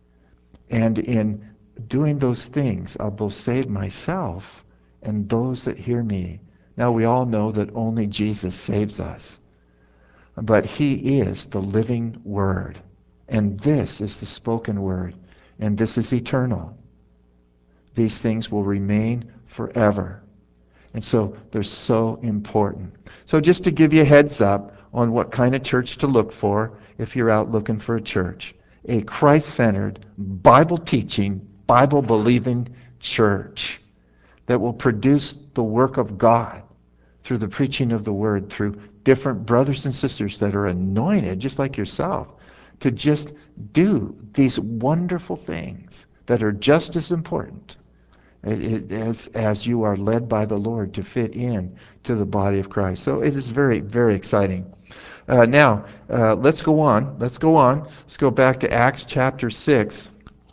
And in doing those things, I'll both save myself and those that hear me. Now, we all know that only Jesus saves us, but he is the living word, and this is the spoken word, and this is eternal. These things will remain forever, and so they're so important. So just to give you a heads up on what kind of church to look for if you're out looking for a church, a Christ-centered, Bible-teaching, Bible-believing church that will produce the work of God through the preaching of the word, through different brothers and sisters that are anointed, just like yourself, to just do these wonderful things that are just as important as, as you are led by the Lord to fit in to the body of Christ. So it is very, very exciting. Uh, now, uh, let's go on. Let's go on. Let's go back to Acts chapter six.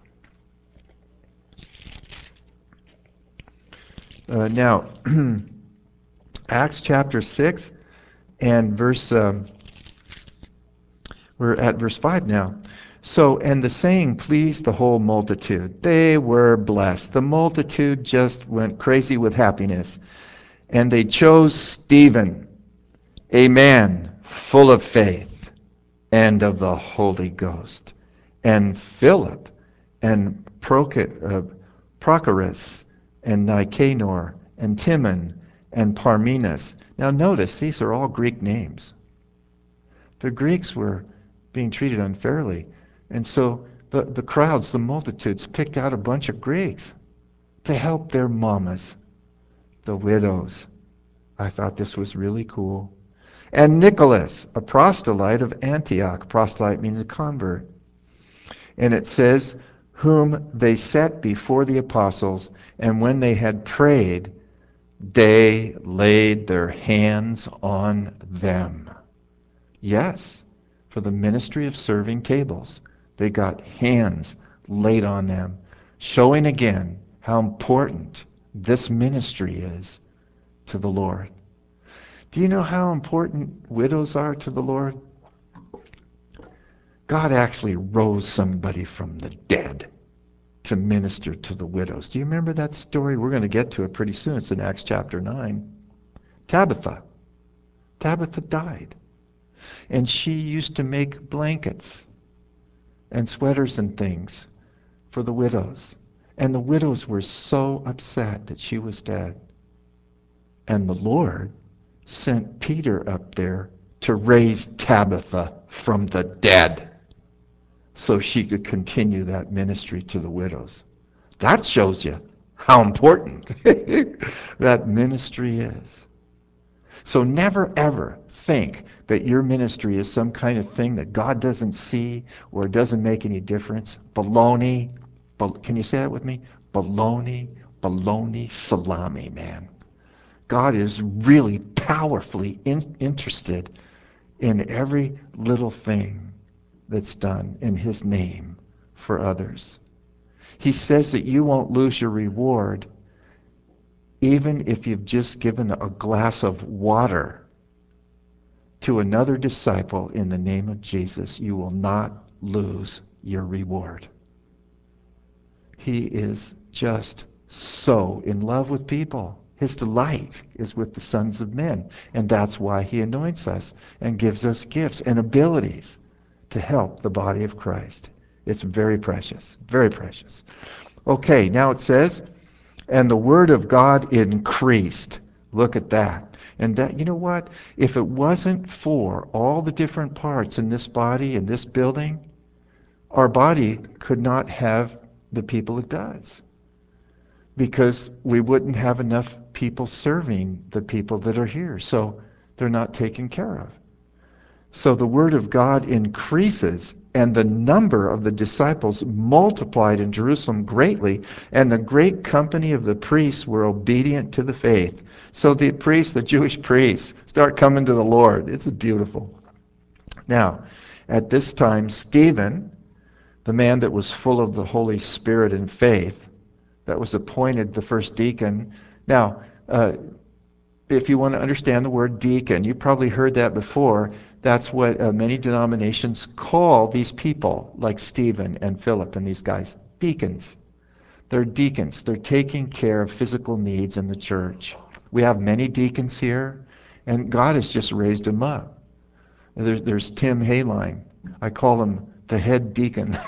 Uh, now, Acts chapter six and verse, um, we're at verse five now. So, and the saying pleased the whole multitude. They were blessed. The multitude just went crazy with happiness. And they chose Stephen, a man full of faith and of the Holy Ghost, and Philip, and Prochorus, and Nicanor, and Timon, and Parmenas. Now notice, these are all Greek names. The Greeks were being treated unfairly. And so the, the crowds, the multitudes, picked out a bunch of Greeks to help their mamas, the widows. I thought this was really cool. And Nicholas, a proselyte of Antioch. Proselyte means a convert. And it says, whom they set before the apostles, and when they had prayed, they laid their hands on them. Yes, for the ministry of serving tables. They got hands laid on them, showing again how important this ministry is to the Lord. Do you know how important widows are to the Lord? God actually rose somebody from the dead to minister to the widows. Do you remember that story? We're going to get to it pretty soon. It's in Acts chapter nine. Tabitha. Tabitha died. And she used to make blankets and sweaters and things for the widows. And the widows were so upset that she was dead. And the Lord sent Peter up there to raise Tabitha from the dead so she could continue that ministry to the widows. That shows you how important that ministry is. So never ever think that your ministry is some kind of thing that God doesn't see or it doesn't make any difference. Baloney. Can you say that with me? Baloney, baloney, salami, man. God is really powerfully in, interested in every little thing that's done in His name for others. He says that you won't lose your reward even if you've just given a glass of water to another disciple in the name of Jesus. You will not lose your reward. He is just so in love with people. His delight is with the sons of men, and that's why He anoints us and gives us gifts and abilities to help the body of Christ. It's very precious, very precious. Okay, now it says, and the word of God increased. Look at that. And that, you know what? If it wasn't for all the different parts in this body, in this building, our body could not have the people it does. Because we wouldn't have enough people serving the people that are here. So they're not taken care of. So the word of God increases, and the number of the disciples multiplied in Jerusalem greatly, and the great company of the priests were obedient to the faith. So the priests, the Jewish priests, start coming to the Lord. It's beautiful. Now, at this time, Stephen, the man that was full of the Holy Spirit and faith, that was appointed the first deacon. Now, uh, if you want to understand the word deacon, you probably heard that before. That's what uh, many denominations call these people, like Stephen and Philip and these guys, deacons. They're deacons. They're taking care of physical needs in the church. We have many deacons here, and God has just raised them up. There's, there's Tim Hayline. I call him the head deacon.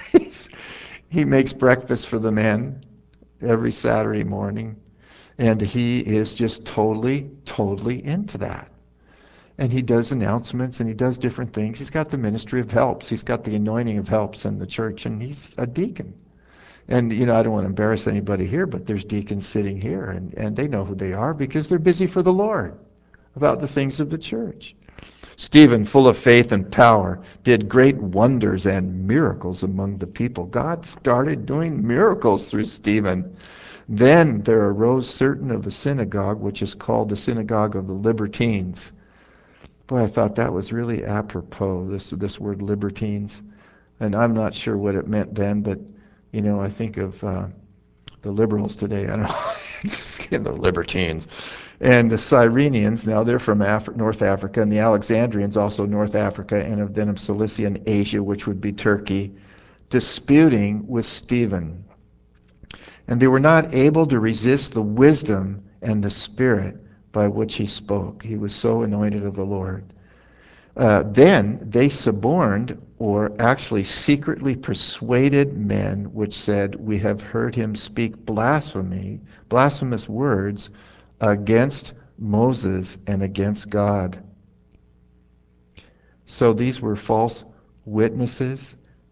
He makes breakfast for the men every Saturday morning. And he is just totally, totally into that. And he does announcements and he does different things. He's got the ministry of helps. He's got the anointing of helps in the church, and he's a deacon. And, you know, I don't want to embarrass anybody here, but there's deacons sitting here, and, and they know who they are because they're busy for the Lord about the things of the church. Stephen, full of faith and power, did great wonders and miracles among the people. God started doing miracles through Stephen. Then there arose certain of a synagogue, which is called the synagogue of the Libertines. Boy, I thought that was really apropos, this this word libertines. And I'm not sure what it meant then, but, you know, I think of uh, the liberals today. I don't know, just kidding, the libertines. And the Cyrenians, now they're from Af- North Africa, and the Alexandrians, also North Africa, and of then of Cilicia and Asia, which would be Turkey, disputing with Stephen. And they were not able to resist the wisdom and the spirit by which he spoke. He was so anointed of the Lord. Uh, then they suborned, or actually secretly persuaded men, which said, we have heard him speak blasphemy, blasphemous words against Moses and against God. So these were false witnesses.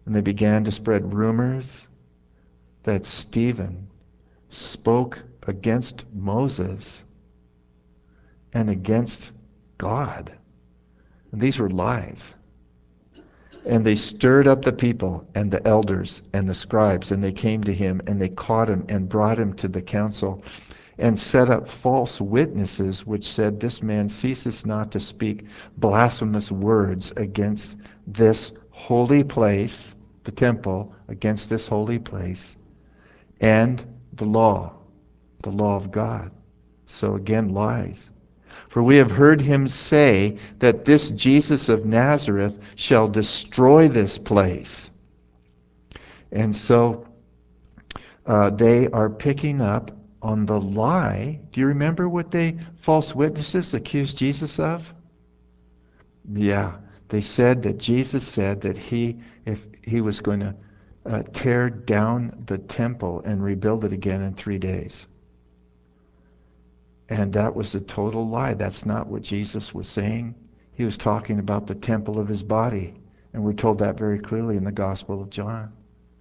And they began to spread rumors that Stephen spoke against Moses and against God. And these were lies. And they stirred up the people and the elders and the scribes, and they came to him, and they caught him and brought him to the council, and set up false witnesses, which said, This man ceases not to speak blasphemous words against this holy place, the temple, against this holy place, and the law, the law of God. So again, lies. For we have heard him say that this Jesus of Nazareth shall destroy this place. And so uh, they are picking up on the lie. Do you remember what they, false witnesses, accused Jesus of? Yeah, they said that Jesus said that he, if he was going to uh, tear down the temple and rebuild it again in three days. And that was a total lie. That's not what Jesus was saying. He was talking about the temple of his body. And we're told that very clearly in the Gospel of John.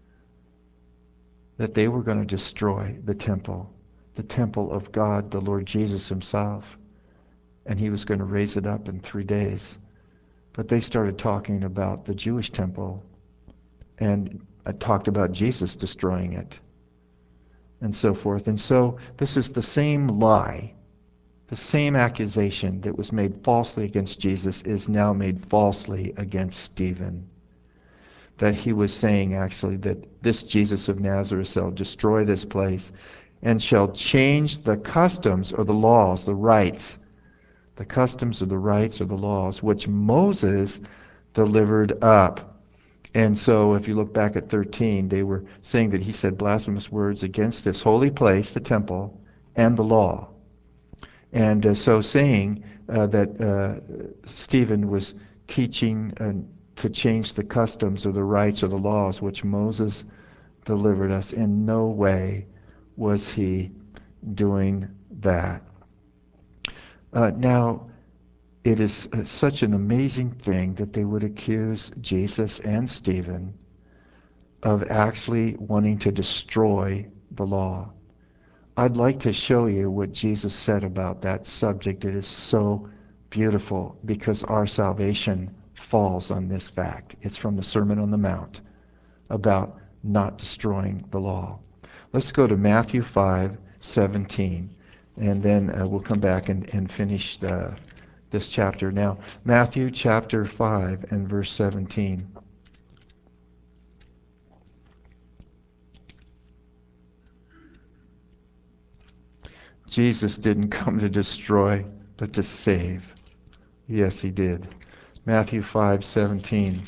That they were going to destroy the temple. The temple of God, the Lord Jesus himself. And he was going to raise it up in three days. But they started talking about the Jewish temple. And I talked about Jesus destroying it. And so forth. And so this is the same lie. The same accusation that was made falsely against Jesus is now made falsely against Stephen. That he was saying actually that this Jesus of Nazareth shall destroy this place and shall change the customs or the laws, the rites, the customs or the rites or the laws which Moses delivered up. And so if you look back at thirteen, they were saying that he said blasphemous words against this holy place, the temple, and the law. And uh, so saying uh, that uh, Stephen was teaching uh, to change the customs or the rites or the laws which Moses delivered us, in no way was he doing that. Uh, now, it is uh, such an amazing thing that they would accuse Jesus and Stephen of actually wanting to destroy the law. I'd like to show you what Jesus said about that subject. It is so beautiful because our salvation falls on this fact. It's from the Sermon on the Mount about not destroying the law. Let's go to Matthew five seventeen, and then uh, we'll come back and, and finish the, this chapter. Now, Matthew chapter five and verse seventeen. Jesus didn't come to destroy, but to save. Yes, he did. Matthew five seventeen.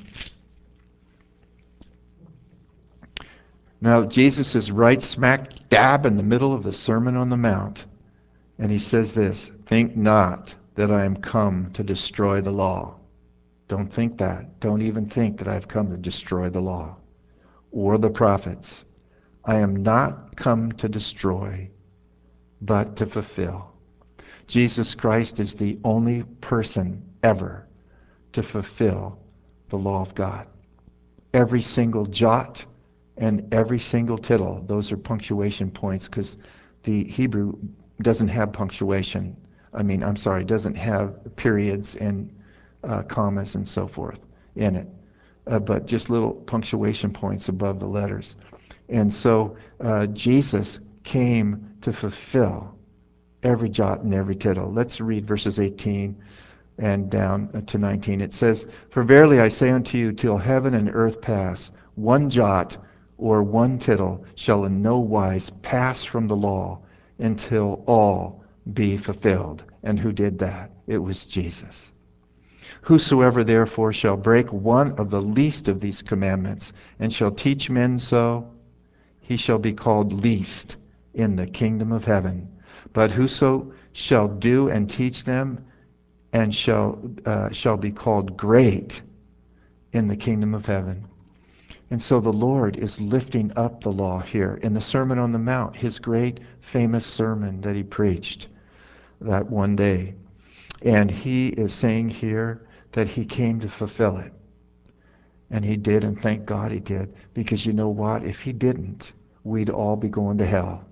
Now, Jesus is right smack dab in the middle of the Sermon on the Mount. And he says this, Think not that I am come to destroy the law. Don't think that. Don't even think that I've come to destroy the law or the prophets. I am not come to destroy, but to fulfill. Jesus Christ is the only person ever to fulfill the law of God. Every single jot and every single tittle, those are punctuation points because the Hebrew doesn't have punctuation. I mean, I'm sorry, doesn't have periods and uh, commas and so forth in it, uh, but just little punctuation points above the letters. And so uh, Jesus came to fulfill every jot and every tittle. Let's read verses eighteen and down to nineteen. It says, For verily I say unto you, till heaven and earth pass, one jot or one tittle shall in no wise pass from the law until all be fulfilled. And who did that? It was Jesus. Whosoever therefore shall break one of the least of these commandments and shall teach men so, he shall be called least in the kingdom of heaven. But whoso shall do and teach them and shall uh, shall be called great in the kingdom of heaven. And so the Lord is lifting up the law here in the Sermon on the Mount, his great famous sermon that he preached that one day. And he is saying here that he came to fulfill it. And he did, and thank God he did. Because you know what? If he didn't, we'd all be going to hell.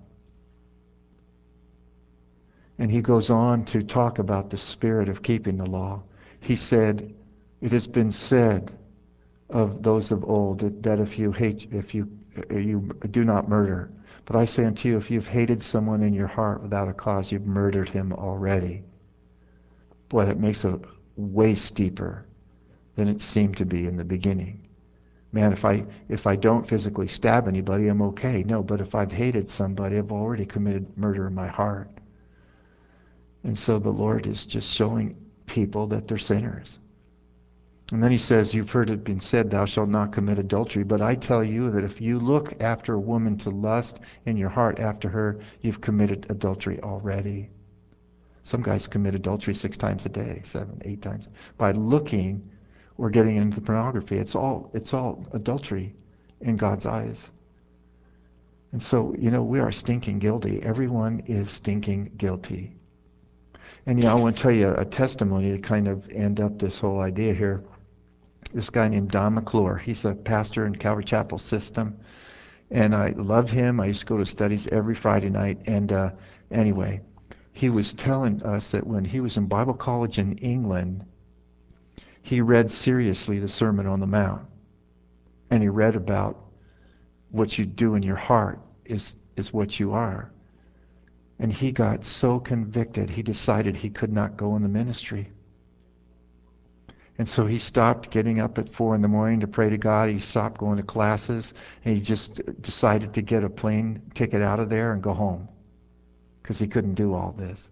And he goes on to talk about the spirit of keeping the law. He said, it has been said of those of old that, that if you hate, if you you do not murder. But I say unto you, if you've hated someone in your heart without a cause, you've murdered him already. Boy, that makes it way steeper than it seemed to be in the beginning. Man, if I if I don't physically stab anybody, I'm okay. No, but if I've hated somebody, I've already committed murder in my heart. And so the Lord is just showing people that they're sinners. And then he says, you've heard it been said, thou shalt not commit adultery. But I tell you that if you look after a woman to lust in your heart after her, you've committed adultery already. Some guys commit adultery six times a day, seven, eight times. By looking or getting into pornography, it's all, it's all adultery in God's eyes. And so, you know, we are stinking guilty. Everyone is stinking guilty. And, you know, I want to tell you a testimony to kind of end up this whole idea here. This guy named Don McClure. He's a pastor in Calvary Chapel System, and I loved him. I used to go to studies every Friday night. And uh, anyway, he was telling us that when he was in Bible college in England, he read seriously the Sermon on the Mount, and he read about what you do in your heart is is what you are. And he got so convicted, he decided he could not go in the ministry. And so he stopped getting up at four in the morning to pray to God. He stopped going to classes. And he just decided to get a plane ticket out of there and go home because he couldn't do all this.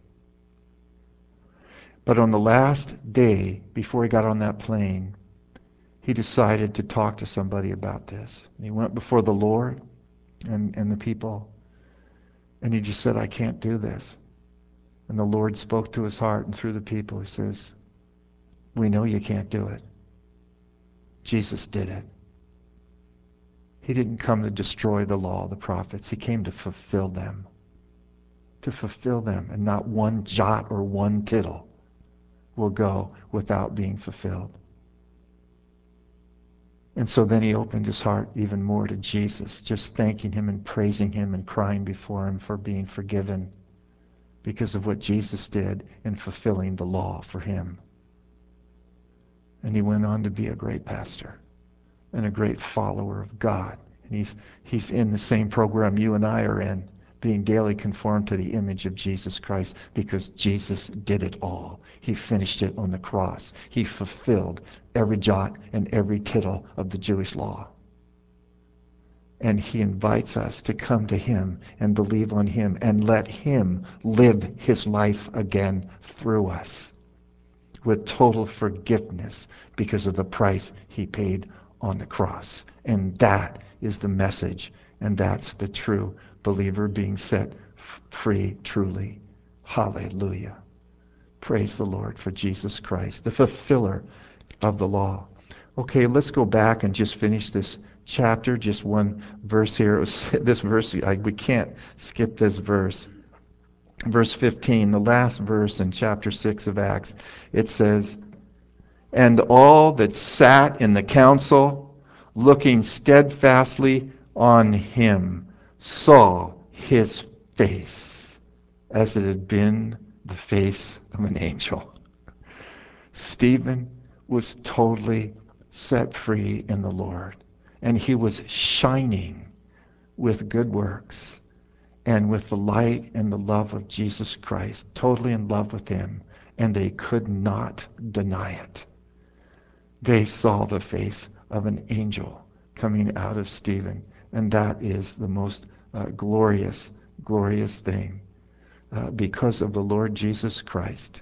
But on the last day before he got on that plane, he decided to talk to somebody about this. And he went before the Lord and, and the people. And he just said, I can't do this. And the Lord spoke to his heart and through the people. He says, we know you can't do it. Jesus did it. He didn't come to destroy the law, the prophets. He came to fulfill them. To fulfill them. And not one jot or one tittle will go without being fulfilled. And so then he opened his heart even more to Jesus, just thanking him and praising him and crying before him for being forgiven because of what Jesus did in fulfilling the law for him. And he went on to be a great pastor and a great follower of God. And he's he's in the same program you and I are in, being daily conformed to the image of Jesus Christ, because Jesus did it all. He finished it on the cross. He fulfilled every jot and every tittle of the Jewish law. And he invites us to come to him and believe on him and let him live his life again through us with total forgiveness because of the price he paid on the cross. And that is the message, and that's the true believer being set f- free truly. Hallelujah. Praise the Lord for Jesus Christ, the fulfiller of the law. Okay, let's go back and just finish this chapter, just one verse here. It was, this verse, I, we can't skip this verse. Verse fifteen, the last verse in chapter six of Acts, it says, and all that sat in the council, looking steadfastly on him, saw his face as it had been the face of an angel. Stephen was totally set free in the Lord, and he was shining with good works and with the light and the love of Jesus Christ, totally in love with him, and they could not deny it. They saw the face of an angel coming out of Stephen, and that is the most uh, glorious, glorious thing. Uh, because of the Lord Jesus Christ,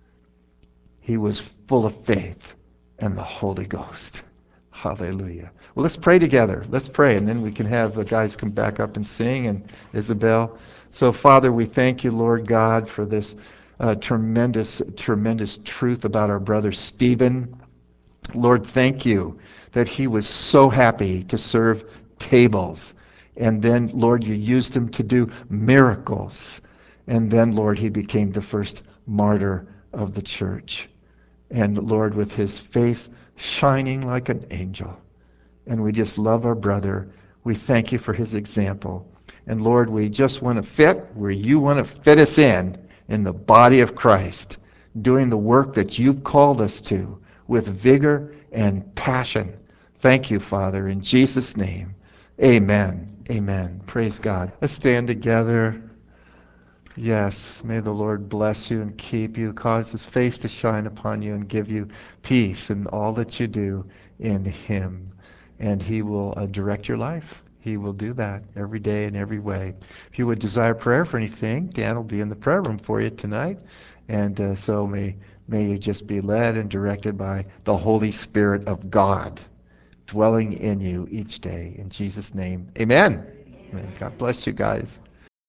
he was full of faith and the Holy Ghost. Hallelujah. Well, let's pray together. Let's pray, and then we can have the guys come back up and sing, and Isabel. So, Father, we thank you, Lord God, for this uh, tremendous, tremendous truth about our brother Stephen. Lord, thank you that he was so happy to serve tables. And then, Lord, you used him to do miracles. And then, Lord, he became the first martyr of the church. And Lord, with his face shining like an angel, and we just love our brother. We thank you for his example. And Lord, we just want to fit where you want to fit us in, in the body of Christ, doing the work that you've called us to with vigor and passion. Thank you, Father, in Jesus' name. Amen. Amen. Praise God. Let's stand together. Yes, may the Lord bless you and keep you, cause his face to shine upon you and give you peace in all that you do in him. And he will uh, direct your life. He will do that every day in every way. If you would desire prayer for anything, Dan will be in the prayer room for you tonight. And uh, so may, may you just be led and directed by the Holy Spirit of God dwelling in you each day. In Jesus' name, amen. Amen. God bless you guys.